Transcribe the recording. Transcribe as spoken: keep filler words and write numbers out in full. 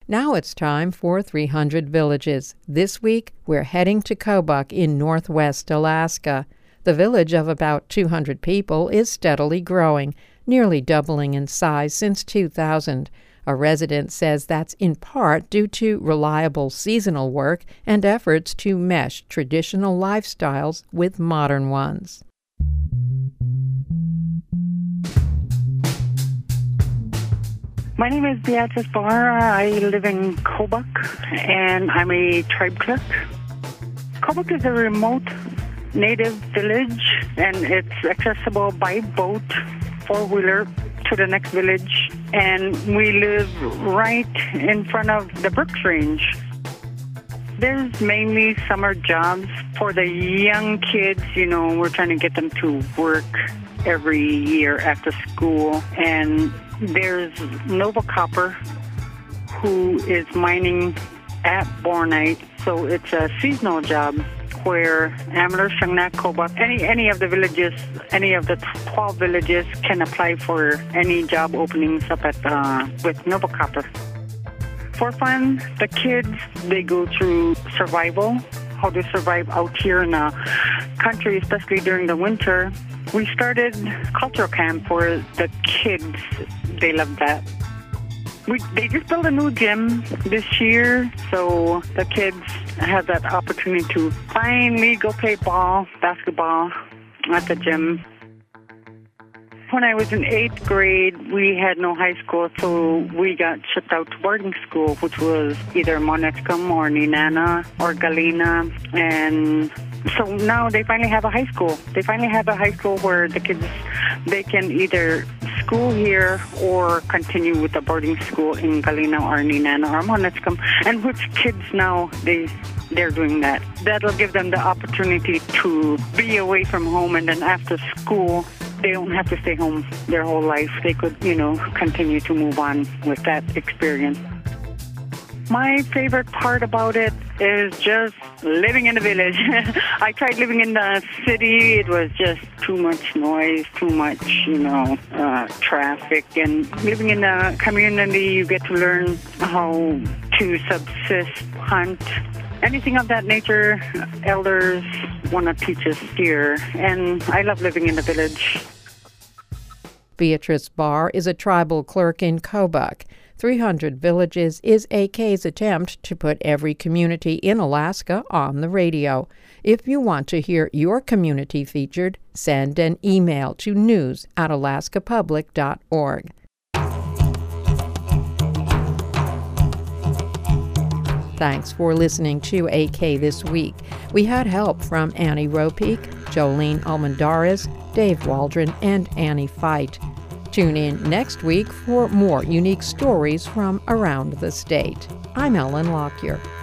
Now it's time for three hundred Villages. This week, we're heading to Kobuk in northwest Alaska. The village of about two hundred people is steadily growing, nearly doubling in size since two thousand. A resident says that's in part due to reliable seasonal work and efforts to mesh traditional lifestyles with modern ones. My name is Beatrice Barr. I live in Kobuk, and I'm a tribe clerk. Kobuk is a remote native village, and it's accessible by boat, four-wheeler, to the next village. And we live right in front of the Brooks Range. There's mainly summer jobs for the young kids. You know, we're trying to get them to work every year after school. And there's Nova Copper, who is mining at Bornite. So it's a seasonal job where Amelur, Shungnak, Kobuk, any any of the villages, any of the twelve villages can apply for any job openings up at uh, with Nova Copper. For fun, the kids, they go through survival, how to survive out here in the country, especially during the winter. We started cultural camp for the kids. They love that. We, they just built a new gym this year, so the kids have that opportunity to finally go play ball, basketball at the gym. When I was in eighth grade, we had no high school, so we got shipped out to boarding school, which was either Mount Edgecumbe or Nenana or Galena. And so now they finally have a high school. They finally have a high school where the kids, they can either school here or continue with the boarding school in Galena or Nenana or Mount Edgecumbe. And which kids now, they, they're doing that. That'll give them the opportunity to be away from home, and then after school, they don't have to stay home their whole life. They could, you know, continue to move on with that experience. My favorite part about it is just living in the village. I tried living in the city. It was just too much noise, too much, you know, uh, traffic. And living in the community, you get to learn how to subsist, hunt, anything of that nature. Elders want to teach us here, and I love living in the village. Beatrice Barr is a tribal clerk in Kobuk. three hundred Villages is A K's attempt to put every community in Alaska on the radio. If you want to hear your community featured, send an email to news at alaska public dot org. Thanks for listening to A K This Week. We had help from Annie Ropeek, Jolene Almendarez, Dave Waldron, and Annie Feit. Tune in next week for more unique stories from around the state. I'm Ellen Lockyer.